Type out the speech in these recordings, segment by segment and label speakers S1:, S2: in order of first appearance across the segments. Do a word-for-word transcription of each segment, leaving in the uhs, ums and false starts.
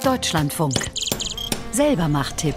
S1: Deutschlandfunk. Selbermacht-Tipp.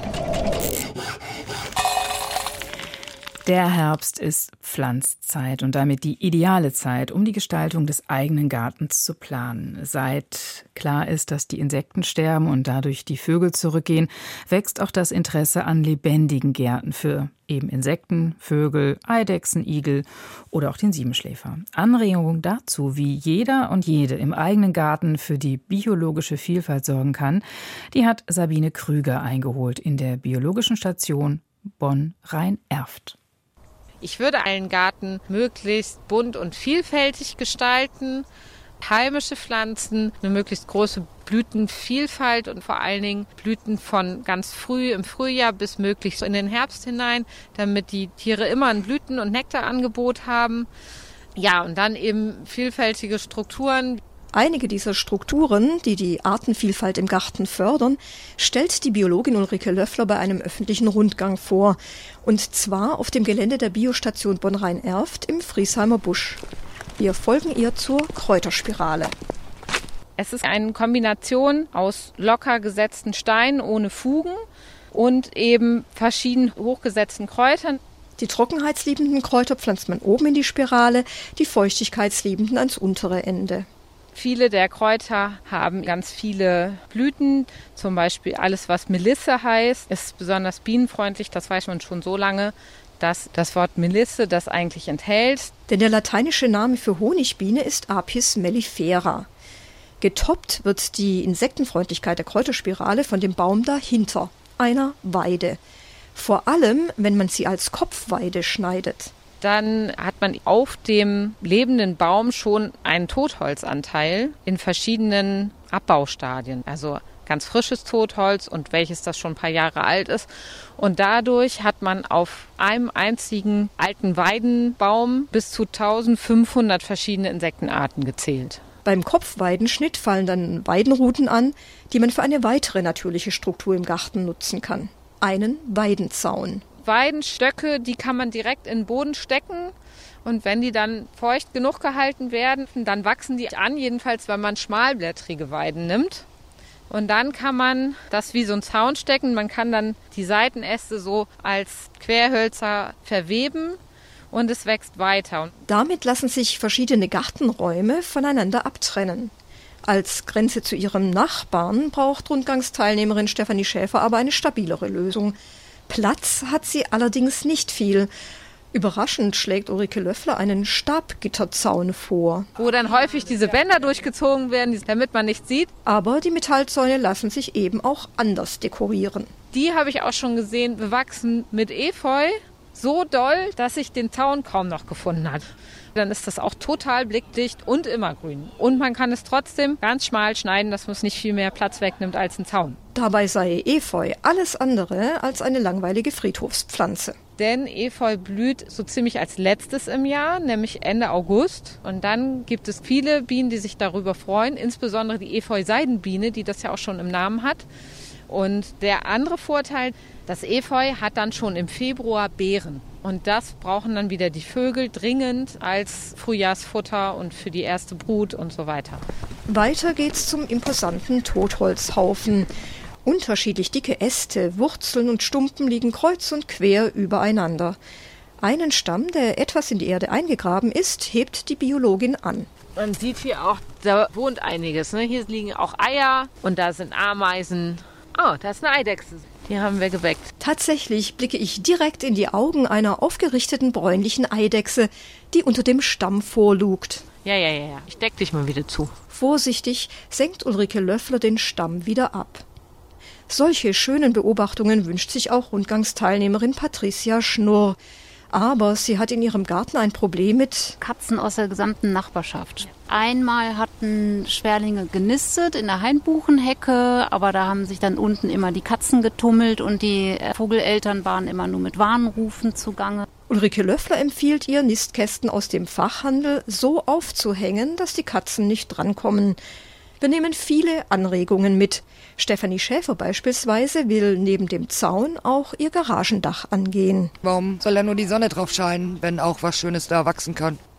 S2: Der Herbst ist Pflanzzeit und damit die ideale Zeit, um die Gestaltung des eigenen Gartens zu planen. Seit klar ist, dass die Insekten sterben und dadurch die Vögel zurückgehen, wächst auch das Interesse an lebendigen Gärten für eben Insekten, Vögel, Eidechsen, Igel oder auch den Siebenschläfer. Anregungen dazu, wie jeder und jede im eigenen Garten für die biologische Vielfalt sorgen kann, die hat Sabine Krüger eingeholt in der Biologischen Station Bonn-Rhein-Erft.
S3: Ich würde einen Garten möglichst bunt und vielfältig gestalten, heimische Pflanzen, eine möglichst große Blütenvielfalt und vor allen Dingen Blüten von ganz früh im Frühjahr bis möglichst in den Herbst hinein, damit die Tiere immer ein Blüten- und Nektarangebot haben. Ja, und dann eben vielfältige Strukturen.
S4: Einige dieser Strukturen, die die Artenvielfalt im Garten fördern, stellt die Biologin Ulrike Löffler bei einem öffentlichen Rundgang vor. Und zwar auf dem Gelände der Biostation Bonn-Rhein-Erft im Friesheimer Busch. Wir folgen ihr zur Kräuterspirale.
S3: Es ist eine Kombination aus locker gesetzten Steinen ohne Fugen und eben verschieden hochgesetzten Kräutern.
S4: Die trockenheitsliebenden Kräuter pflanzt man oben in die Spirale, die feuchtigkeitsliebenden ans untere Ende.
S3: Viele der Kräuter haben ganz viele Blüten, zum Beispiel alles, was Melisse heißt, ist besonders bienenfreundlich, das weiß man schon so lange, dass das Wort Melisse das eigentlich enthält.
S4: Denn der lateinische Name für Honigbiene ist Apis mellifera. Getoppt wird die Insektenfreundlichkeit der Kräuterspirale von dem Baum dahinter, einer Weide. Vor allem, wenn man sie als Kopfweide schneidet.
S3: Dann hat man auf dem lebenden Baum schon einen Totholzanteil in verschiedenen Abbaustadien. Also ganz frisches Totholz und welches das schon ein paar Jahre alt ist. Und dadurch hat man auf einem einzigen alten Weidenbaum bis zu eintausendfünfhundert verschiedene Insektenarten gezählt.
S4: Beim Kopfweidenschnitt fallen dann Weidenruten an, die man für eine weitere natürliche Struktur im Garten nutzen kann. Einen Weidenzaun.
S3: Weidenstöcke, die kann man direkt in den Boden stecken und wenn die dann feucht genug gehalten werden, dann wachsen die an, jedenfalls wenn man schmalblättrige Weiden nimmt. Und dann kann man das wie so ein Zaun stecken, man kann dann die Seitenäste so als Querhölzer verweben und es wächst weiter.
S4: Damit lassen sich verschiedene Gartenräume voneinander abtrennen. Als Grenze zu ihrem Nachbarn braucht Rundgangsteilnehmerin Stefanie Schäfer aber eine stabilere Lösung. Platz hat sie allerdings nicht viel. Überraschend schlägt Ulrike Löffler einen Stabgitterzaun vor.
S3: Wo dann häufig diese Bänder durchgezogen werden, damit man nichts sieht.
S4: Aber die Metallzäune lassen sich eben auch anders dekorieren.
S3: Die habe ich auch schon gesehen, bewachsen mit Efeu. So doll, dass sich den Zaun kaum noch gefunden hat. Dann ist das auch total blickdicht und immergrün. Und man kann es trotzdem ganz schmal schneiden, dass man es nicht viel mehr Platz wegnimmt als ein Zaun.
S4: Dabei sei Efeu alles andere als eine langweilige Friedhofspflanze.
S3: Denn Efeu blüht so ziemlich als letztes im Jahr, nämlich Ende August. Und dann gibt es viele Bienen, die sich darüber freuen, insbesondere die Efeu-Seidenbiene, die das ja auch schon im Namen hat. Und der andere Vorteil, das Efeu hat dann schon im Februar Beeren. Und das brauchen dann wieder die Vögel dringend als Frühjahrsfutter und für die erste Brut und so weiter.
S4: Weiter geht's zum imposanten Totholzhaufen. Unterschiedlich dicke Äste, Wurzeln und Stumpen liegen kreuz und quer übereinander. Einen Stamm, der etwas in die Erde eingegraben ist, hebt die Biologin an.
S3: Man sieht hier auch, da wohnt einiges. Ne? Hier liegen auch Eier und da sind Ameisen. Oh, da ist eine Eidechse. Die haben wir geweckt.
S4: Tatsächlich blicke ich direkt in die Augen einer aufgerichteten bräunlichen Eidechse, die unter dem Stamm vorlugt.
S3: Ja, ja, ja, ja. Ich deck dich mal wieder zu.
S4: Vorsichtig senkt Ulrike Löffler den Stamm wieder ab. Solche schönen Beobachtungen wünscht sich auch Rundgangsteilnehmerin Patricia Schnurr. Aber sie hat in ihrem Garten ein Problem mit
S5: Katzen aus der gesamten Nachbarschaft. Einmal hatten Schwerlinge genistet in der Hainbuchenhecke, aber da haben sich dann unten immer die Katzen getummelt und die Vogeleltern waren immer nur mit Warnrufen zugange.
S4: Ulrike Löffler empfiehlt ihr, Nistkästen aus dem Fachhandel so aufzuhängen, dass die Katzen nicht drankommen. Wir nehmen viele Anregungen mit. Stefanie Schäfer beispielsweise will neben dem Zaun auch ihr Garagendach angehen.
S6: Warum soll da nur die Sonne drauf scheinen, wenn auch was Schönes da wachsen kann?